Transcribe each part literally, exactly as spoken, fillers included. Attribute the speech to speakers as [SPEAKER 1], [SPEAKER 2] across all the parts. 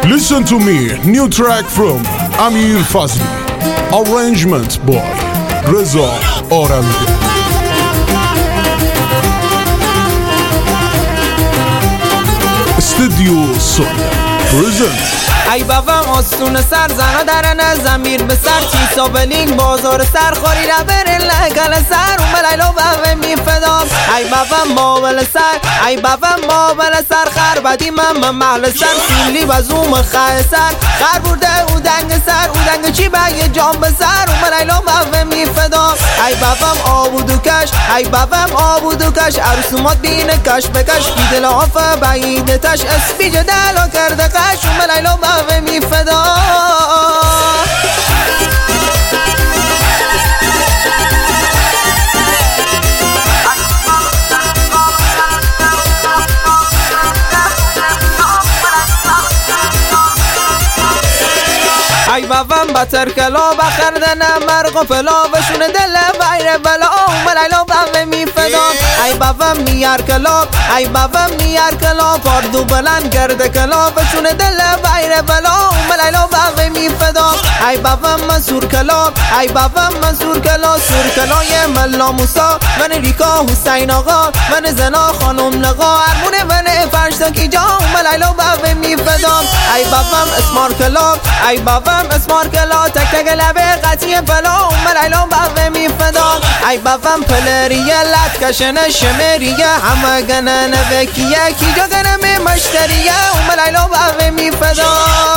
[SPEAKER 1] Listen to me, new track from Amir Fazli. Arrangement by Reza Aramide. Studio Sonia present.
[SPEAKER 2] ای بابام آسون سر زنا درن زمیر به سر چیسا بلینگ بازار سر خوری را برن لگل سر اون ملیلو بابه می فدام. ای بابام بابل سر ای بابام بابل سر خر بدی من محل سر سیلی و زوم خه سر خر برده او دنگ سر او دنگ چی بگه جام به سر اون ملیلو بابه می فدام. ای بابام آبودو کش ای بابام آبودو کش عروسومات بین کش بکش بیدل آفه بعید تش اسپیج دلو کرده قش اون ملیلو بابه می فدا. ای بابام بطر کلا بخردن مرغ و فلا بشون دل بیر بلا ملیلا بابا می فدا. ای بابام نیار کلا ای بابام نیار کلا پاردو بلند گرده کلا بشون دل بیر بلا ملیلا بابا می فدا. ای بابام منصور کلا ای بابام منصور کلا سور کلای ملا موسا من ریکا حسین آقا من زنا خانم لقا ارمون من فرشتا کی جا ملیلا بابا می فدا. ای بابام اسمار کلا ای بابام اسمار کلا تک تک لبه قطعی فلا ملیلا بابا می فدا. ای بابام پلریه لط کشن شمریه همه گنن بکیه کی جا گنم مشتریه ملیلا بابا می فدا.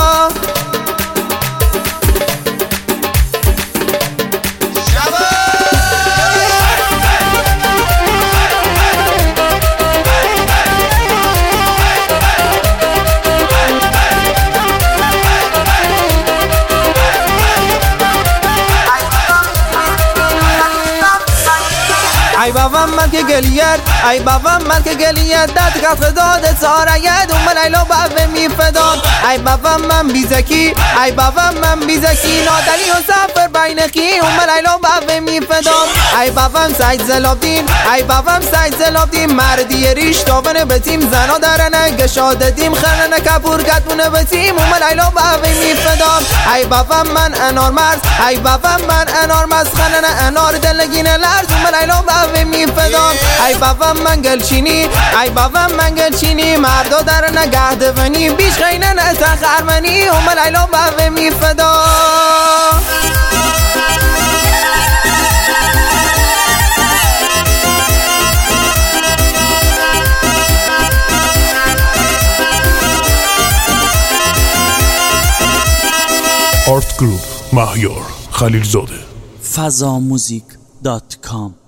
[SPEAKER 2] ای بابام من که گلیر ای بابام من که گلیر داد کف داد ساراید اون ملیلا بابا می فدا. ای بابام من بیزکی ای بابام من بیزکی نادلی و سفر بینکی اون ملیلا بابا می فدا. ای بابام سید زلابدین ای بابام سید زلابدین مردی ریش تابن به تیم زنا درنه گشاده دیم خرنه کپور گتمونه به تیم اون ملیلا بابا می فدا. ای بابام من انار مرز ای بابام من انار مرز خرنه انار دلگین لرز اون ملیلا بابا می فدا. ای بابام من گلچینی ای بابام من گلچینی مردا در نگه دونی بیش خینه نه تخرمنی هم لیلا بابا می فدا.
[SPEAKER 1] آرت گروپ مهیار خلیلزاده.
[SPEAKER 3] فضاموزیک دات کام